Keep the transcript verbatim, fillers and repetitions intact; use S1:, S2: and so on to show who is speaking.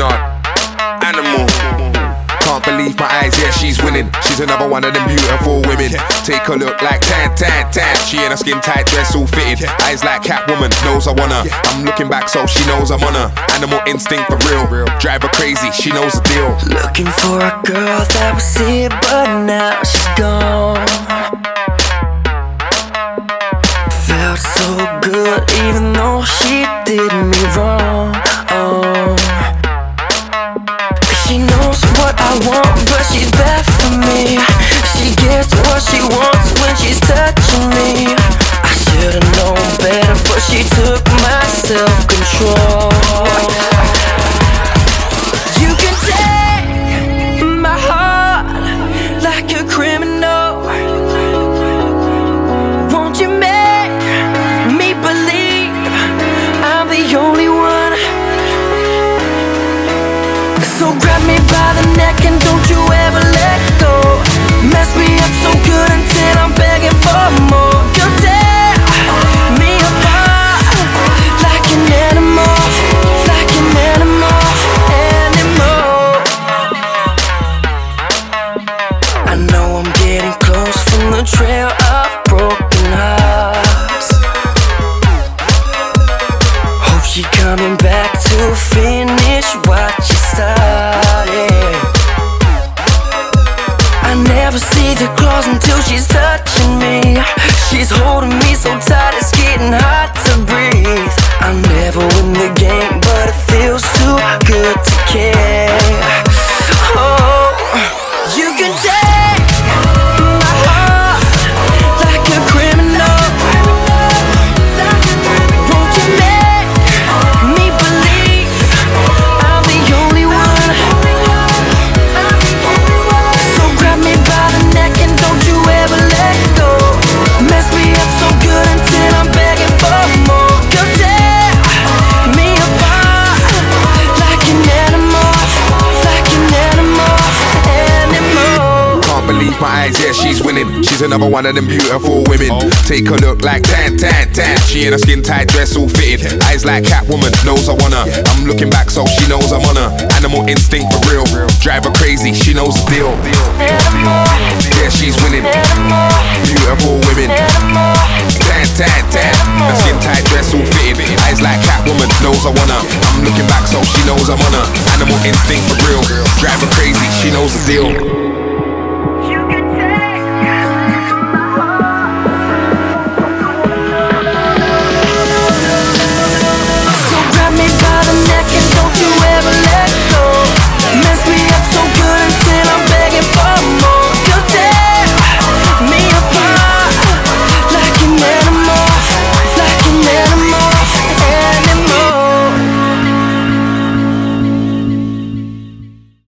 S1: Leonard, Animal. Can't believe my eyes, yeah, she's winning. She's another one of them beautiful women. Take a look like tan, tan, tan. She in a skin tight dress all fitted. Eyes like Catwoman, knows I wanna. I'm looking back so she knows I'm on her. Animal instinct for real. Drive her crazy, she knows the deal.
S2: Looking for a girl that was here, but now she's gone. Felt so good even though she did me wrong. Oh. She knows what I want, but she's bad for me. She gets what she wants when she's touching me. I should've known better, but she took my self-control. You can take my heart like a criminal. Won't you make me believe I'm the only one? So grab me by the neck and don't you ever let go. Mess me up so good until I'm begging for more. You tear me apart like an animal, like an animal, animal. I know I'm getting close from the trail of broken hearts. Hope she coming back to finish what she started. I never see the claws until she's touching me. She's holding me so tight it's getting hard to breathe. I'm never win the game, but it feels too good to care. Oh, you can take my heart like a criminal. Won't you make me believe I'm the only one? So grab me by the neck and don't you ever let go. Mess me up so good until I'm begging for more. You tear me apart like an animal, like an animal, animal.
S1: Can't believe my eyes, yeah, she's winning. She's another one of them beautiful women. Take a look like tan, tan, tan. She in a skin tight dress all fitted. Eyes like Catwoman, knows I wanna. I'm looking back so she knows I'm on her. Animal instinct for real. Drive her crazy, she knows the deal. Yeah, she's winning. Beautiful women. Tan, tan, tan. A skin tight dress all fitted. Eyes like Catwoman, knows I wanna. I'm looking back so she knows I'm on her. Animal instinct for real. Drive her crazy, she knows the deal.